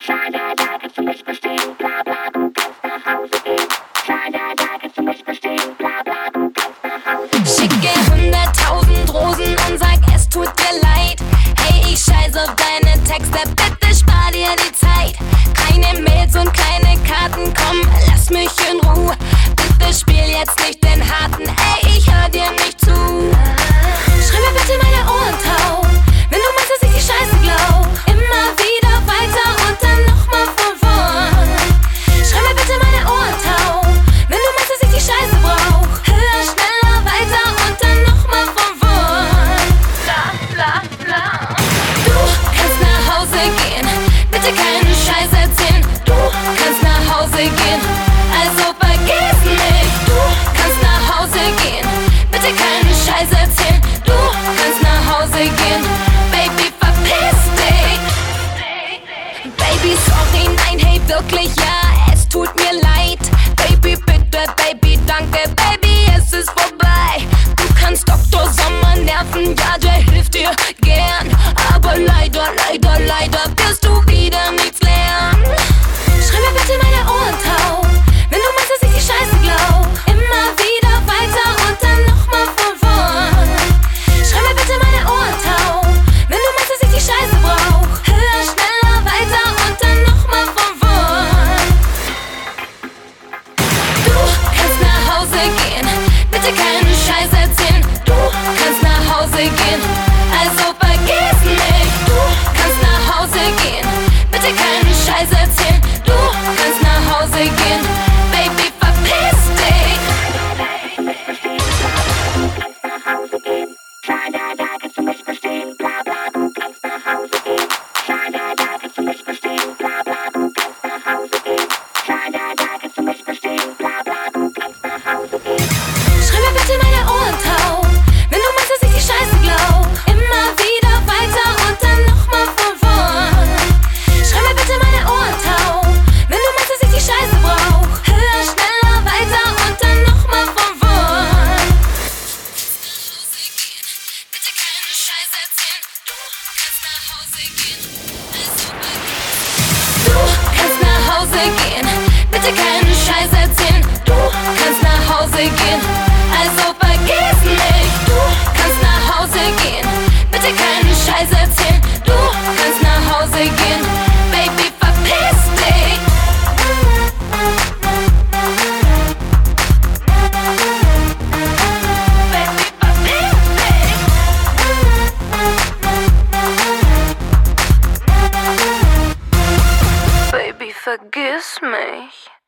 Schalala, kannst du mich verstehen? Bla bla, du kannst nach Hause gehen. Schalala, kannst du mich verstehen? Bla bla, du kannst nach Hause gehen. Schicke 100.000 Rosen und sag, es tut dir leid. Hey, ich scheiß auf deine Texte, bitte spar dir die Zeit. Keine Mails und keine Karten, komm, lass mich in Ruhe. Bitte spiel jetzt nicht den Harten, ey, ich hör dir nicht zu. Schreib mir bitte meine Ohren taub, wenn du meinst, dass ich die Scheiße glaub. Immer wieder weiter und dann nochmal von vorn. Schreib mir bitte meine Ohren taub, wenn du meinst, dass ich die Scheiße brauch. Höher, schneller, weiter und dann nochmal von vorn. Bla, bla, bla. Du kannst nach Hause gehen, bitte keine Scheiße erzählen. Du kannst nach Hause gehen, also vergiss mich. Du kannst nach Hause gehen, bitte keine Scheiße erzählen. Du kannst nach Hause gehen, Baby, verpiss dich. Baby, sorry, nein, hey, wirklich, ja, es tut mir leid. Baby, bitte, Baby, danke, Baby, es ist vorbei. Du kannst Dr. Sommer nerven, ja, der hilft dir gern. Aber leider, leider, leider wirst du wieder nichts lernen. Schreib mir bitte meine Ohren taub, wenn du meinst, dass ich die Scheiße glaub. Immer wieder weiter und dann nochmal von vorn. Schreib mir bitte meine Ohren taub, wenn du meinst, dass ich die Scheiße brauch. Höher, schneller, weiter und dann nochmal von vorn. Du kannst nach Hause gehen, bitte keine Scheiße erzählen. Du kannst nach Hause gehen, also vergiss mich. Du kannst nach Hause gehen, bitte keine Scheiße erzählen. Du kannst nach Hause gehen, Baby, verpiss dich. Schalala, kannst du mich verstehen? Bla bla, du kannst nach Hause gehen. Schalala, kannst du mich verstehen? Bla bla, du kannst nach Hause gehen. Schalala, kannst du mich verstehen? Bla bla, du kannst nach Hause gehen. Schreib mir bitte meine Ohren taub, wenn du meinst, dass ich die Scheiße glaub. Immer wieder weiter und dann nochmal von vorn. Schreib mir bitte meine Ohren taub, wenn du meinst, dass ich die Scheiße brauch. Höher, schneller, weiter und dann nochmal von vorn. Bitte keine Scheiße erzählen. Du kannst nach Hause gehen, also Du kannst nach Hause gehen, bitte keine Scheiße erzählen. Du kannst nach Hause gehen, also vergiss mich. Du kannst nach Hause gehen, bitte keine Scheiße erzählen. Du kannst nach Hause gehen, Baby, verpiss dich. Baby, verpiss dich. Baby, vergiss mich.